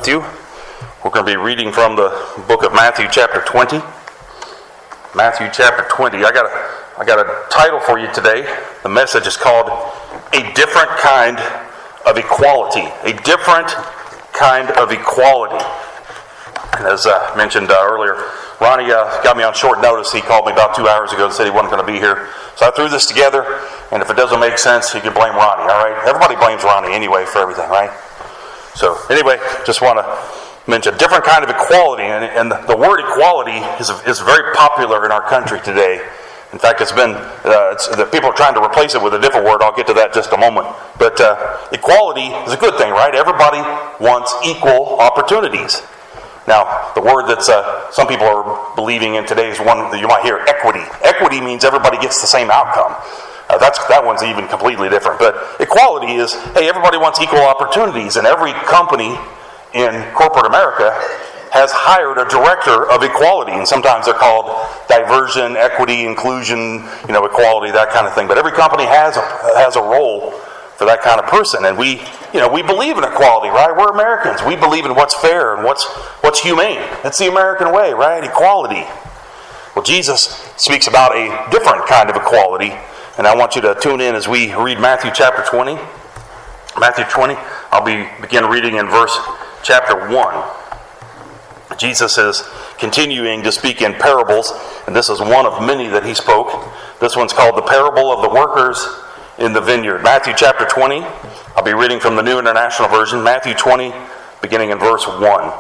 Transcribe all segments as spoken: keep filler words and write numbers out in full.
with you. We're going to be reading from the book of Matthew chapter twenty. Matthew chapter twenty. I got a, I got a title for you today. The message is called A Different Kind of Equality. A Different Kind of Equality. And as I mentioned uh, earlier, Ronnie uh, got me on short notice. He called me about two hours ago and said he wasn't going to be here. So I threw this together, and if it doesn't make sense, you can blame Ronnie, all right? Everybody blames Ronnie anyway for everything, right? So anyway, just want to mention a different kind of equality, and, and the, the word equality is is very popular in our country today. In fact, it's been uh, it's, the people are trying to replace it with a different word. I'll get to that in just a moment. But uh, equality is a good thing, right? Everybody wants equal opportunities. Now, the word that uh, some people are believing in today is one that you might hear, equity. Equity means everybody gets the same outcome. Uh, that's that one's even completely different. But equality is, hey, everybody wants equal opportunities, and every company in corporate America has hired a director of equality, and sometimes they're called diversion, equity, inclusion, you know, equality, that kind of thing. But every company has a has a role for that kind of person, and we, you know, we believe in equality, right? We're Americans. We believe in what's fair and what's what's humane. It's the American way, right? Equality. Well, Jesus speaks about a different kind of equality, and I want you to tune in as we read Matthew chapter twenty. Matthew twenty. I'll be begin reading in verse chapter one. Jesus is continuing to speak in parables, and this is one of many that he spoke. This one's called the parable of the workers in the vineyard. Matthew chapter twenty. I'll be reading from the New International Version. Matthew twenty, beginning in verse one.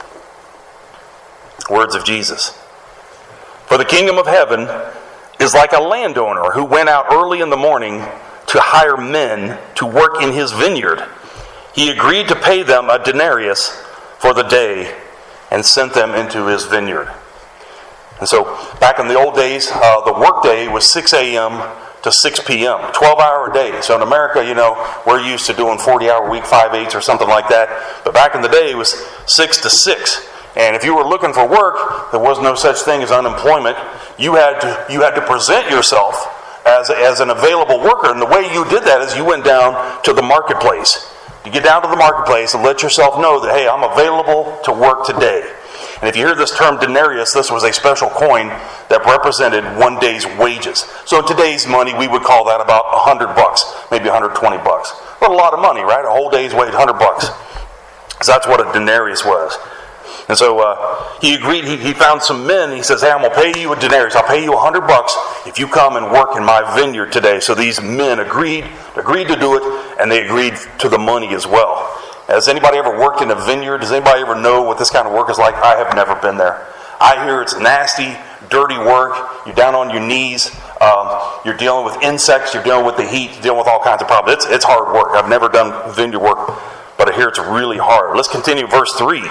Words of Jesus. For the kingdom of heaven is like a landowner who went out early in the morning to hire men to work in his vineyard. He agreed to pay them a denarius for the day and sent them into his vineyard. And so, back in the old days, uh, the workday was six a.m. to six p.m., twelve-hour day. So in America, you know, we're used to doing forty-hour week, five eights or something like that. But back in the day, it was six to six. And if you were looking for work, there was no such thing as unemployment. You had to you had to present yourself as, as an available worker. And the way you did that is you went down to the marketplace. You get down to the marketplace and let yourself know that, hey, I'm available to work today. And if you hear this term denarius, this was a special coin that represented one day's wages. So in today's money, we would call that about a hundred bucks, maybe a hundred twenty bucks. But a lot of money, right? A whole day's wage, a hundred bucks. So that's what a denarius was. And so uh, he agreed. He, he found some men. He says, "Hey, I'm gonna pay you a denarius. I'll pay you a hundred bucks if you come and work in my vineyard today." So these men agreed, agreed to do it, and they agreed to the money as well. Has anybody ever worked in a vineyard? Does anybody ever know what this kind of work is like? I have never been there. I hear it's nasty, dirty work. You're down on your knees. Um, you're dealing with insects. You're dealing with the heat. You're dealing with all kinds of problems. It's, it's hard work. I've never done vineyard work, but I hear it's really hard. Let's continue verse three.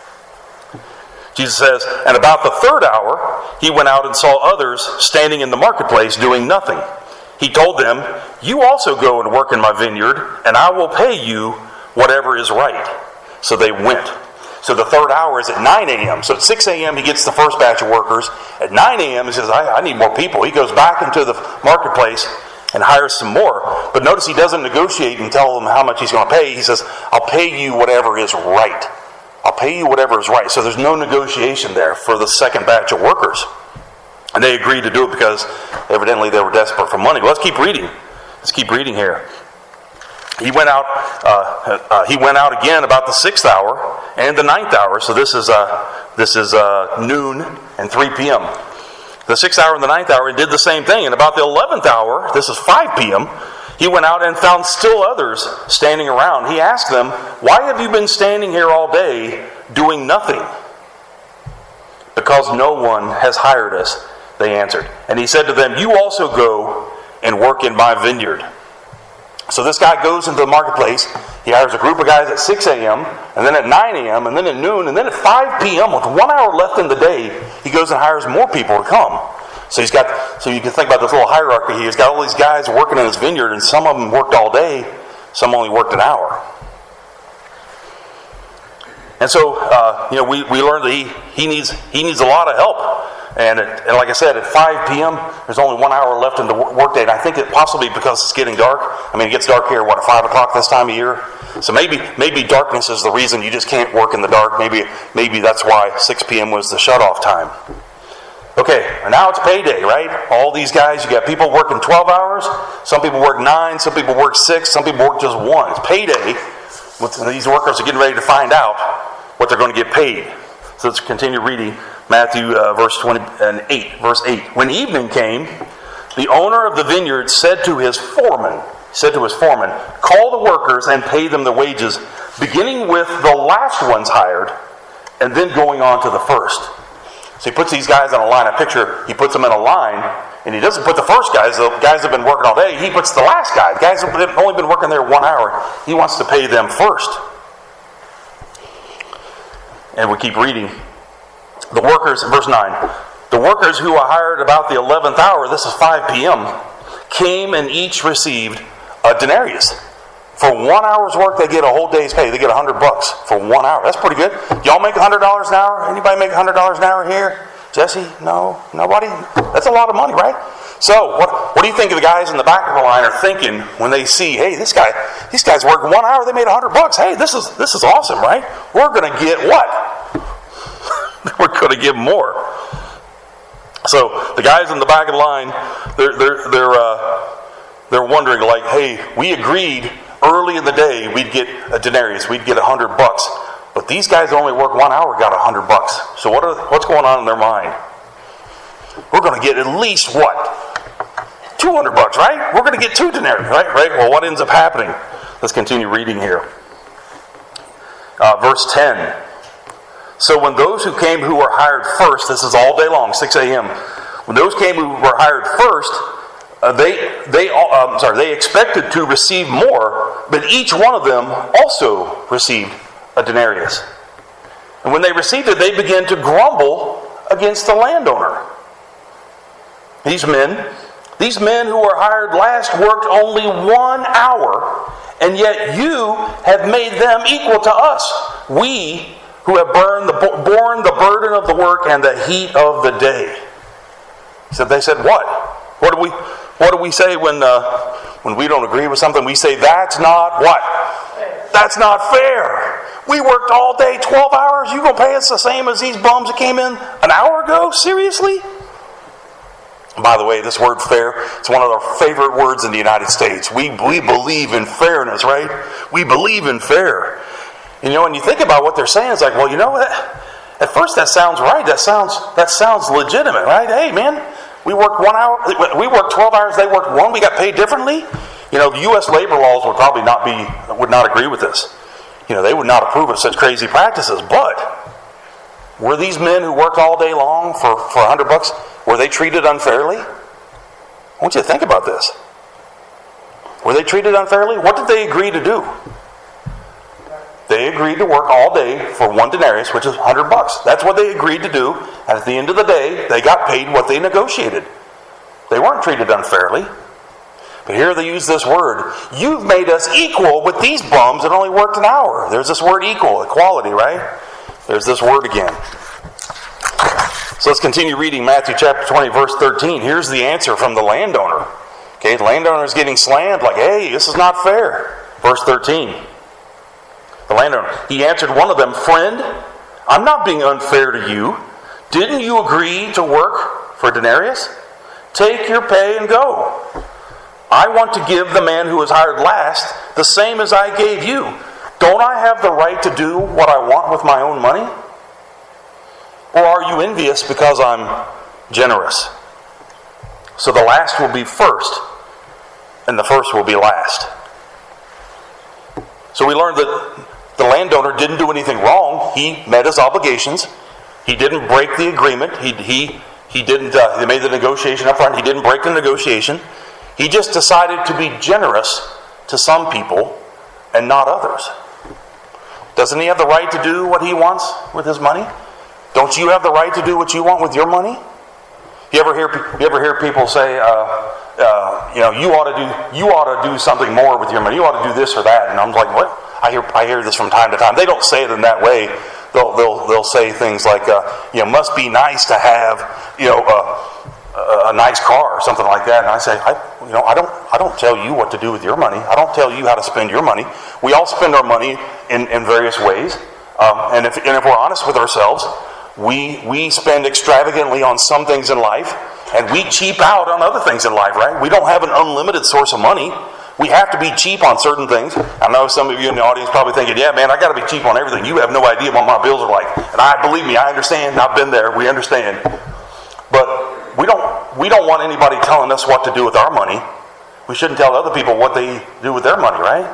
Jesus says, "And about the third hour, he went out and saw others standing in the marketplace doing nothing. He told them, 'You also go and work in my vineyard, and I will pay you whatever is right.' So they went." So the third hour is at nine a.m. So at six a.m. he gets the first batch of workers. At nine a.m. he says, I, I need more people. He goes back into the marketplace and hires some more. But notice he doesn't negotiate and tell them how much he's going to pay. He says, "I'll pay you whatever is right. I'll pay you whatever is right." So there's no negotiation there for the second batch of workers. And they agreed to do it because evidently they were desperate for money. Well, let's keep reading. Let's keep reading here. He went out. Uh, uh, he went out again about the sixth hour and the ninth hour. So this is uh, this is uh, noon and three p.m. The sixth hour and the ninth hour, and did the same thing. And about the eleventh hour, this is five p.m., he went out and found still others standing around. He asked them, "Why have you been standing here all day doing nothing?" "Because no one has hired us," they answered. And he said to them, "You also go and work in my vineyard." So this guy goes into the marketplace. He hires a group of guys at six a.m., and then at nine a.m., and then at noon, and then at five p.m., with one hour left in the day, he goes and hires more people to come. So he's got. So you can think about this little hierarchy. He's got all these guys working in his vineyard, and some of them worked all day, some only worked an hour. And so, uh, you know, we, we learned that he, he needs he needs a lot of help. And, it, and like I said, at five p.m., there's only one hour left in the workday. And I think it possibly because it's getting dark. I mean, it gets dark here, what, at five o'clock this time of year? So maybe maybe darkness is the reason you just can't work in the dark. Maybe maybe that's why six p.m. was the shut-off time. Okay, and now it's payday, right? All these guys, you got people working twelve hours. Some people work nine. Some people work six. Some people work just one. It's payday. These workers are getting ready to find out what they're going to get paid. So let's continue reading Matthew uh, verse twenty and eight, verse eight. When evening came, the owner of the vineyard said to his foreman, said to his foreman, call the workers and pay them their wages, beginning with the last ones hired, and then going on to the first. So he puts these guys on a line. I picture he puts them in a line, and he doesn't put the first guys, the guys that have been working all day. He puts the last guy, the guys that have only been working there one hour. He wants to pay them first. And we keep reading. The workers, verse nine, the workers who were hired about the eleventh hour, this is five p.m., came and each received a denarius. For one hour's work, they get a whole day's pay. They get a hundred bucks for one hour. That's pretty good. Y'all make a hundred dollars an hour? Anybody make a hundred dollars an hour here? Jesse? No? Nobody? That's a lot of money, right? So, what what do you think the guys in the back of the line are thinking when they see, hey, this guy, these guys worked one hour, they made a hundred bucks. Hey, this is this is awesome, right? We're going to get what? We're going to get more. So the guys in the back of the line, they're they're they're uh, they're wondering, like, hey, we agreed early in the day we'd get a denarius, we'd get a hundred bucks, but these guys only work one hour, got a hundred bucks. So what are what's going on in their mind? We're going to get at least what? Two hundred bucks, right? We're going to get two denarii, right? Right. Well, what ends up happening? Let's continue reading here. Uh, verse ten. So when those who came who were hired first, this is all day long, six a.m. When those came who were hired first, uh, they they uh, sorry they expected to receive more, but each one of them also received a denarius. And when they received it, they began to grumble against the landowner. These men, these men who were hired last worked only one hour, and yet you have made them equal to us. We who have burned the, borne the burden of the work and the heat of the day. So they said, what? What do we what do we say when uh, when we don't agree with something? We say, that's not what? That's not fair. We worked all day, twelve hours. You gonna pay us the same as these bums that came in an hour ago? Seriously? By the way, this word fair, it's one of our favorite words in the United States. We, we believe in fairness, right? We believe in fair. You know, when you think about what they're saying, it's like, well, you know what? At first that sounds right. That sounds that sounds legitimate, right? Hey, man, we worked one hour. We worked twelve hours. They worked one. We got paid differently. You know, the U S labor laws would probably not be would not agree with this. You know, they would not approve of such crazy practices. But were these men who worked all day long for for a hundred bucks, were they treated unfairly? I want you to think about this. Were they treated unfairly? What did they agree to do? They agreed to work all day for one denarius, which is a hundred bucks. That's what they agreed to do. And at the end of the day, they got paid what they negotiated. They weren't treated unfairly. But here they use this word. You've made us equal with these bums that only worked an hour. There's this word equal, equality, right? There's this word again. So let's continue reading Matthew chapter twenty, verse thirteen. Here's the answer from the landowner. Okay, the landowner is getting slammed like, hey, this is not fair. Verse thirteen. The landowner, he answered one of them, friend, I'm not being unfair to you. Didn't you agree to work for a denarius? Take your pay and go. I want to give the man who was hired last the same as I gave you. Don't I have the right to do what I want with my own money? Or are you envious because I'm generous? So the last will be first, and the first will be last. So we learned that the landowner didn't do anything wrong. He met his obligations. He didn't break the agreement. He he he didn't. Uh, they made the negotiation up front. He didn't break the negotiation. He just decided to be generous to some people and not others. Doesn't he have the right to do what he wants with his money? Don't you have the right to do what you want with your money? You ever hear you ever hear people say, uh, uh, you know, you ought to do you ought to do something more with your money. You ought to do this or that. And I'm like, what? I hear I hear this from time to time. They don't say it in that way, they'll they'll they'll say things like, uh, you know, must be nice to have, you know, uh, a, a nice car or something like that. And I say, I, you know, I don't I don't tell you what to do with your money. I don't tell you how to spend your money. We all spend our money in, in various ways. Um, and if and if we're honest with ourselves, we we spend extravagantly on some things in life, and we cheap out on other things in life, right? We don't have an unlimited source of money. We have to be cheap on certain things. I know some of you in the audience probably thinking, yeah, man, I got to be cheap on everything. You have no idea what my bills are like. And I believe me, I understand. I've been there. We understand. But we don't we don't want anybody telling us what to do with our money. We shouldn't tell other people what they do with their money, right?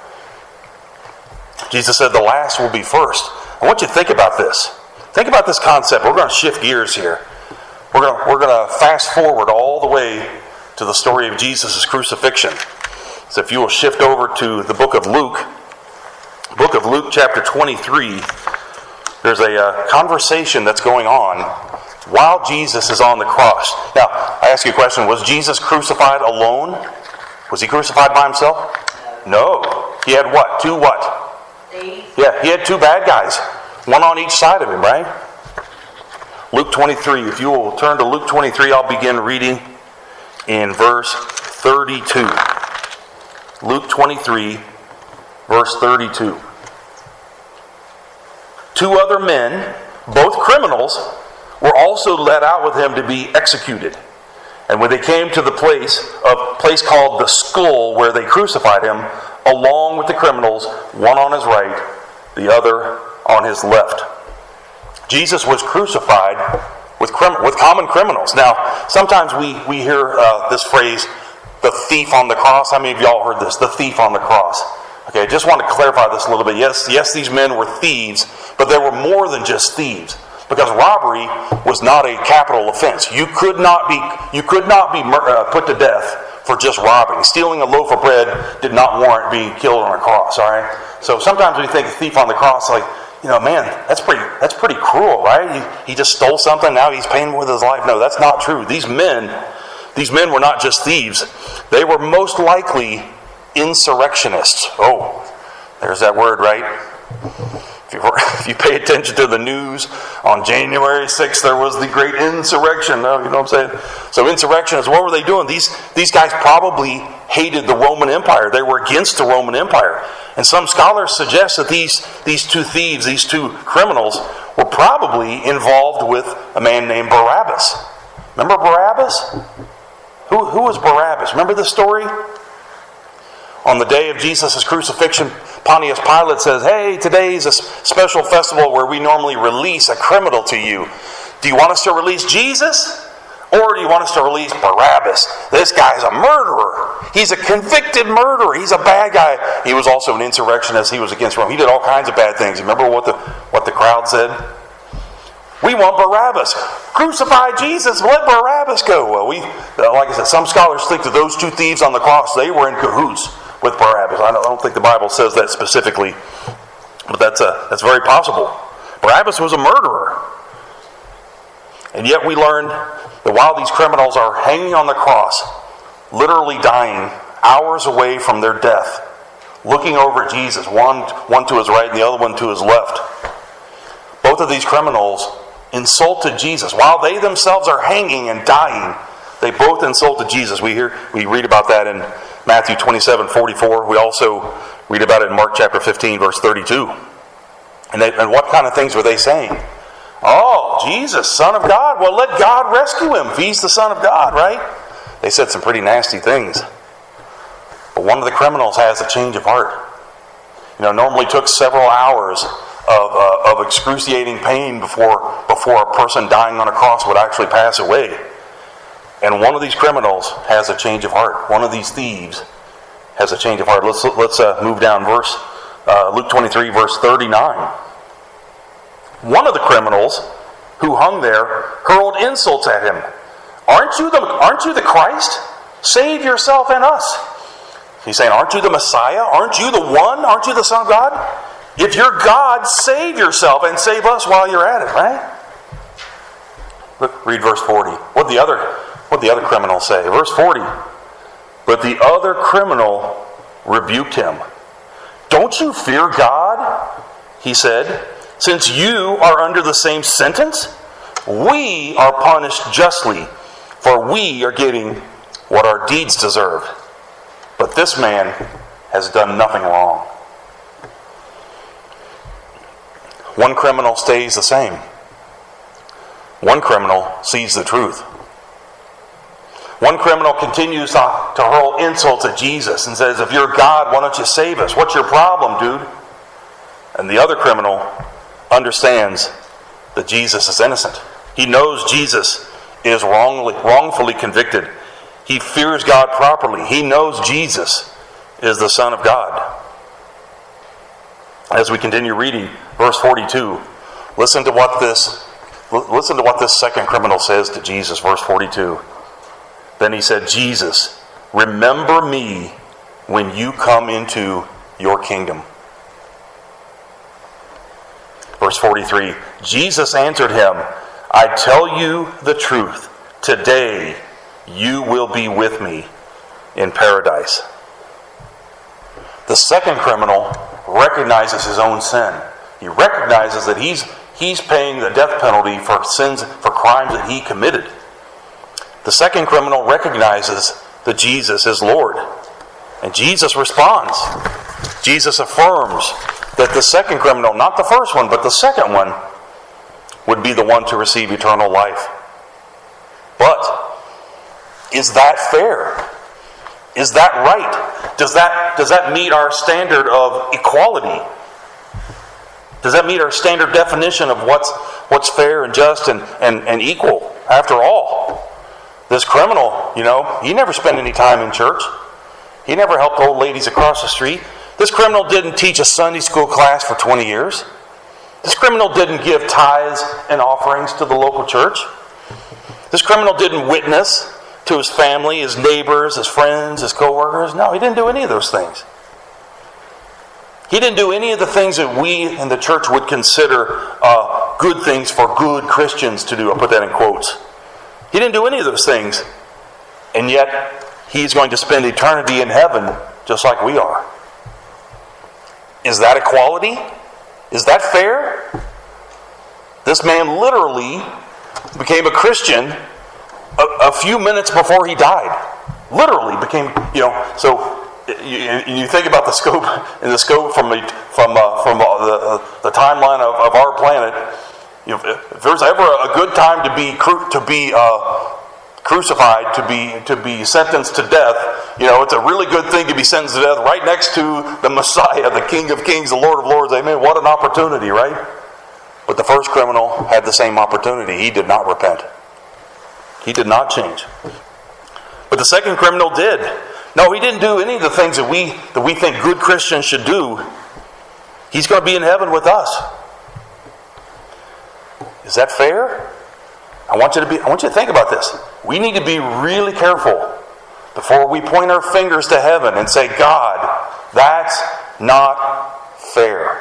Jesus said the last will be first. I want you to think about this. Think about this concept. We're going to shift gears here. We're going to, we're going to fast forward all the way to the story of Jesus' crucifixion. So if you will shift over to the book of Luke, book of Luke chapter twenty-three, there's a uh, conversation that's going on while Jesus is on the cross. Now, I ask you a question. Was Jesus crucified alone? Was he crucified by himself? No. He had what? Two what? Yeah, he had two bad guys. One on each side of him, right? Luke twenty-three. If you will turn to Luke twenty-three, I'll begin reading in verse thirty-two. Luke twenty-three, verse thirty-two. Two other men, both criminals, were also led out with him to be executed. And when they came to the place, a place called the Skull, where they crucified him, along with the criminals, one on his right, the other on his left. Jesus was crucified with crim- with common criminals. Now, sometimes we, we hear uh, this phrase, the thief on the cross. How many of y'all heard this? The thief on the cross. Okay, I just want to clarify this a little bit. Yes, yes, these men were thieves, but they were more than just thieves. Because robbery was not a capital offense. You could not be you could not be uh, put to death for just robbing. Stealing a loaf of bread did not warrant being killed on a cross. All right. So sometimes we think a thief on the cross, like, you know, man, that's pretty that's pretty cruel, right? He, he just stole something. Now he's paying with his life. No, that's not true. These men, these men were not just thieves. They were most likely insurrectionists. Oh, there's that word, right? If you pay attention to the news, on January sixth, there was the great insurrection. Oh, you know what I'm saying? So insurrectionists, what were they doing? These, these guys probably hated the Roman Empire. They were against the Roman Empire. And some scholars suggest that these, these two thieves, these two criminals, were probably involved with a man named Barabbas. Remember Barabbas? Who, who was Barabbas? Remember the story? On the day of Jesus' crucifixion, Pontius Pilate says, hey, today's a special festival where we normally release a criminal to you. Do you want us to release Jesus? Or do you want us to release Barabbas? This guy's a murderer. He's a convicted murderer. He's a bad guy. He was also an insurrectionist. He was against Rome. He did all kinds of bad things. Remember what the what the crowd said? We want Barabbas. Crucify Jesus. Let Barabbas go. Well, we, like I said, some scholars think that those two thieves on the cross, they were in cahoots with Barabbas. I don't, I don't think the Bible says that specifically, but that's a, that's very possible. Barabbas was a murderer. And yet we learn that while these criminals are hanging on the cross, literally dying, hours away from their death, looking over at Jesus, one, one to his right and the other one to his left, both of these criminals insulted Jesus. While they themselves are hanging and dying, they both insulted Jesus. We hear, we read about that in Matthew twenty-seven forty-four. We also read about it in Mark chapter fifteen, verse thirty-two. And, they, and what kind of things were they saying? Oh, Jesus, Son of God. Well, let God rescue him if he's the Son of God, right? They said some pretty nasty things. But one of the criminals has a change of heart. You know, normally took several hours of, uh, of excruciating pain before, before a person dying on a cross would actually pass away. And one of these criminals has a change of heart. One of these thieves has a change of heart. Let's let's uh, move down. Verse uh, Luke twenty-three, verse thirty-nine. One of the criminals who hung there hurled insults at him. Aren't you the Aren't you the Christ? Save yourself and us. He's saying, aren't you the Messiah? Aren't you the one? Aren't you the Son of God? If you're God, save yourself and save us while you're at it, right? Look, read verse forty. What the other what the other criminal say? Verse forty. But the other criminal rebuked him. Don't you fear God? He said. Since you are under the same sentence, we are punished justly, for we are getting what our deeds deserve. But this man has done nothing wrong. One criminal stays the same. One criminal sees the truth. One criminal continues to, to hurl insults at Jesus and says, if you're God, why don't you save us? What's your problem, dude? And the other criminal understands that Jesus is innocent. He knows Jesus is wrongly, wrongfully convicted. He fears God properly. He knows Jesus is the Son of God. As we continue reading verse forty-two, listen to what this listen to what this second criminal says to Jesus, verse forty-two. Then he said, Jesus, remember me when you come into your kingdom. Verse forty-three, Jesus answered him, I tell you the truth, today you will be with me in paradise. The second criminal recognizes his own sin. He recognizes that he's he's paying the death penalty for sins, for crimes that he committed. The second criminal recognizes that Jesus is Lord. And Jesus responds. Jesus affirms that the second criminal, not the first one, but the second one, would be the one to receive eternal life. But is that fair? Is that right? Does that, does that meet our standard of equality? Does that meet our standard definition of what's what's fair and just and, and, and equal? After all, this criminal, you know, he never spent any time in church. He never helped old ladies across the street. This criminal didn't teach a Sunday school class for twenty years. This criminal didn't give tithes and offerings to the local church. This criminal didn't witness to his family, his neighbors, his friends, his co-workers. No, he didn't do any of those things. He didn't do any of the things that we in the church would consider uh, good things for good Christians to do. I'll put that in quotes. He didn't do any of those things. And yet, he's going to spend eternity in heaven just like we are. Is that equality? Is that fair? This man literally became a Christian a, a few minutes before he died. Literally became, you know, so you, you think about the scope and the scope from the, from uh, from uh, the, the timeline of, of our planet. You know, if there's ever a good time to be cru- to be uh, crucified, to be to be sentenced to death, you know, it's a really good thing to be sentenced to death right next to the Messiah, the King of Kings, the Lord of Lords. Amen. What an opportunity, right? But the first criminal had the same opportunity. He did not repent. He did not change. But the second criminal did. No, he didn't do any of the things that we that we think good Christians should do. He's going to be in heaven with us. Is that fair? I want you to be I want you to think about this. We need to be really careful before we point our fingers to heaven and say, God, that's not fair.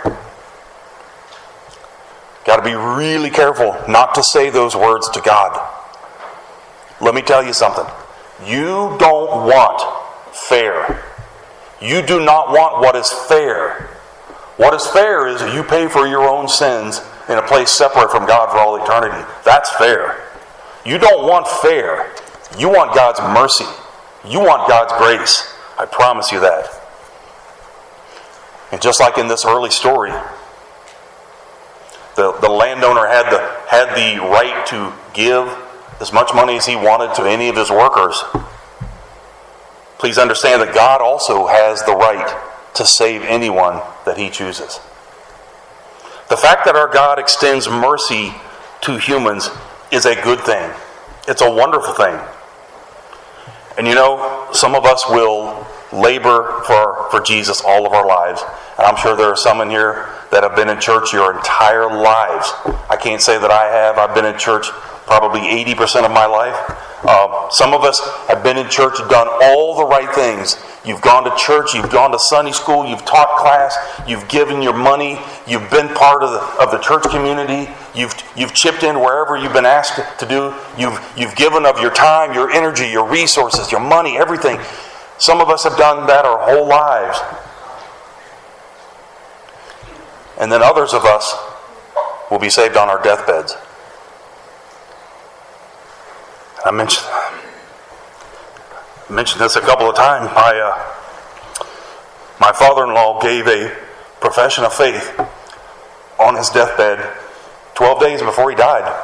Got to be really careful not to say those words to God. Let me tell you something. You don't want fair. You do not want what is fair. What is fair is that you pay for your own sins in a place separate from God for all eternity. That's fair. You don't want fair. You want God's mercy. You want God's grace. I promise you that. And just like in this early story, the, the landowner had the, had the right to give as much money as he wanted to any of his workers. Please understand that God also has the right to save anyone that he chooses. The fact that our God extends mercy to humans is a good thing. It's a wonderful thing. And you know, some of us will labor for, for Jesus all of our lives. And I'm sure there are some in here that have been in church your entire lives. I can't say that I have. I've been in church probably eighty percent of my life. Uh, some of us have been in church, done all the right things. You've gone to church, you've gone to Sunday school, you've taught class, you've given your money, you've been part of the, of the church community, you've you've chipped in wherever you've been asked to do, you've you've given of your time, your energy, your resources, your money, everything. Some of us have done that our whole lives. And then others of us will be saved on our deathbeds. I mentioned, mentioned this a couple of times. My, uh, my father-in-law gave a profession of faith on his deathbed twelve days before he died.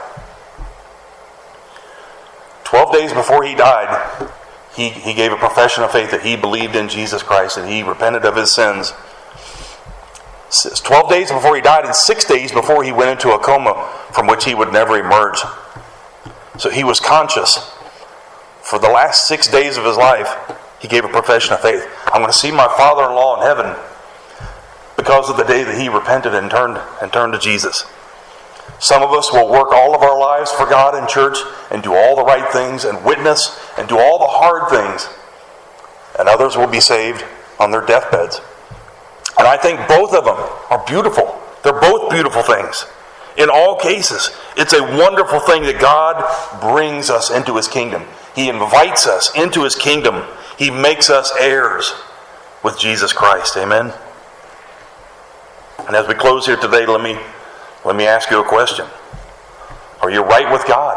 twelve days before he died, he, he gave a profession of faith that he believed in Jesus Christ and he repented of his sins. twelve days before he died and six days before he went into a coma from which he would never emerge. So he was conscious. For the last six days of his life, he gave a profession of faith. I'm going to see my father-in-law in heaven because of the day that he repented and turned and turned to Jesus. Some of us will work all of our lives for God in church and do all the right things and witness and do all the hard things. And others will be saved on their deathbeds. And I think both of them are beautiful. They're both beautiful things. In all cases, it's a wonderful thing that God brings us into His kingdom. He invites us into His kingdom. He makes us heirs with Jesus Christ. Amen? And as we close here today, let me, let me ask you a question. Are you right with God?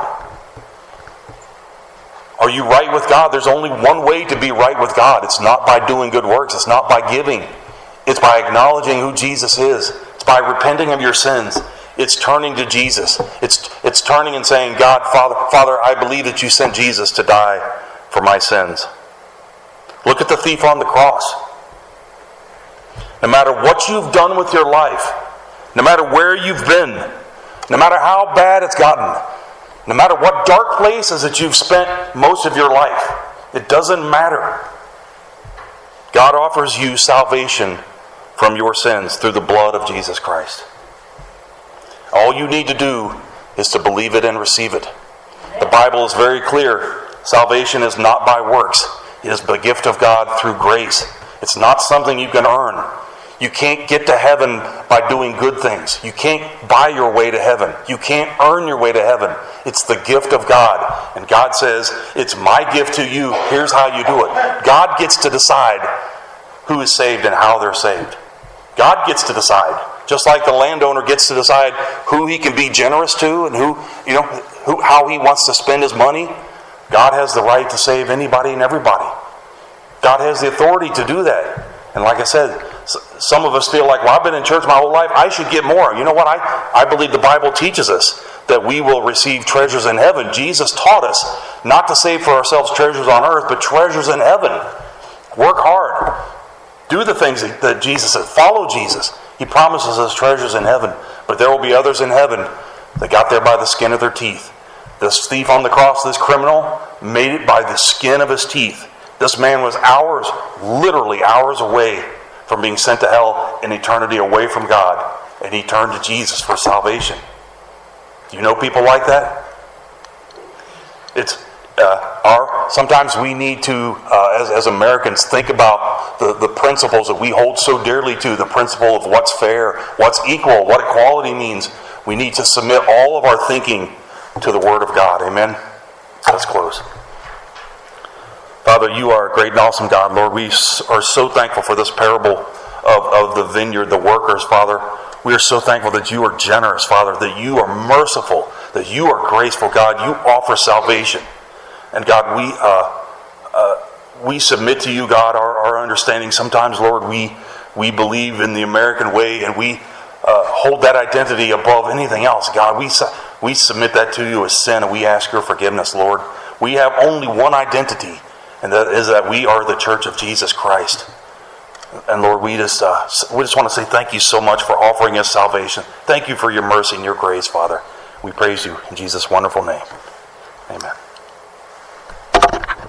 Are you right with God? There's only one way to be right with God. It's not by doing good works. It's not by giving. It's by acknowledging who Jesus is. It's by repenting of your sins. It's turning to Jesus. It's it's turning and saying, God, Father, Father, I believe that you sent Jesus to die for my sins. Look at the thief on the cross. No matter what you've done with your life, no matter where you've been, no matter how bad it's gotten, no matter what dark places that you've spent most of your life, it doesn't matter. God offers you salvation from your sins through the blood of Jesus Christ. All you need to do is to believe it and receive it. The Bible is very clear. Salvation is not by works. It is the gift of God through grace. It's not something you can earn. You can't get to heaven by doing good things. You can't buy your way to heaven. You can't earn your way to heaven. It's the gift of God. And God says, it's my gift to you. Here's how you do it. God gets to decide who is saved and how they're saved. God gets to decide. Just like the landowner gets to decide who he can be generous to and who, you know, who, how he wants to spend his money, God has the right to save anybody and everybody. God has the authority to do that. And like I said, some of us feel like, well, I've been in church my whole life, I should get more. You know what? I, I believe the Bible teaches us that we will receive treasures in heaven. Jesus taught us not to save for ourselves treasures on earth, but treasures in heaven. Work hard. Do the things that Jesus said. Follow Jesus. He promises us treasures in heaven. But there will be others in heaven that got there by the skin of their teeth. This thief on the cross, this criminal, made it by the skin of his teeth. This man was hours, literally hours away from being sent to hell in eternity away from God. And he turned to Jesus for salvation. Do you know people like that? It's uh, our. Sometimes we need to, uh, as, as Americans, think about the, the principles that we hold so dearly to, the principle of what's fair, what's equal, what equality means. We need to submit all of our thinking to the Word of God. Amen? Let's close. Father, you are a great and awesome God. Lord, we are so thankful for this parable of, of the vineyard, the workers, Father. We are so thankful that you are generous, Father, that you are merciful, that you are graceful, God. You offer salvation. And God, we uh, uh, we submit to you, God, our, our understanding. Sometimes, Lord, we, we believe in the American way and we uh, hold that identity above anything else. God, we, we submit that to you as sin and we ask your forgiveness, Lord. We have only one identity, and that is that we are the church of Jesus Christ. And Lord, we just uh, we just want to say thank you so much for offering us salvation. Thank you for your mercy and your grace, Father. We praise you in Jesus' wonderful name. Amen.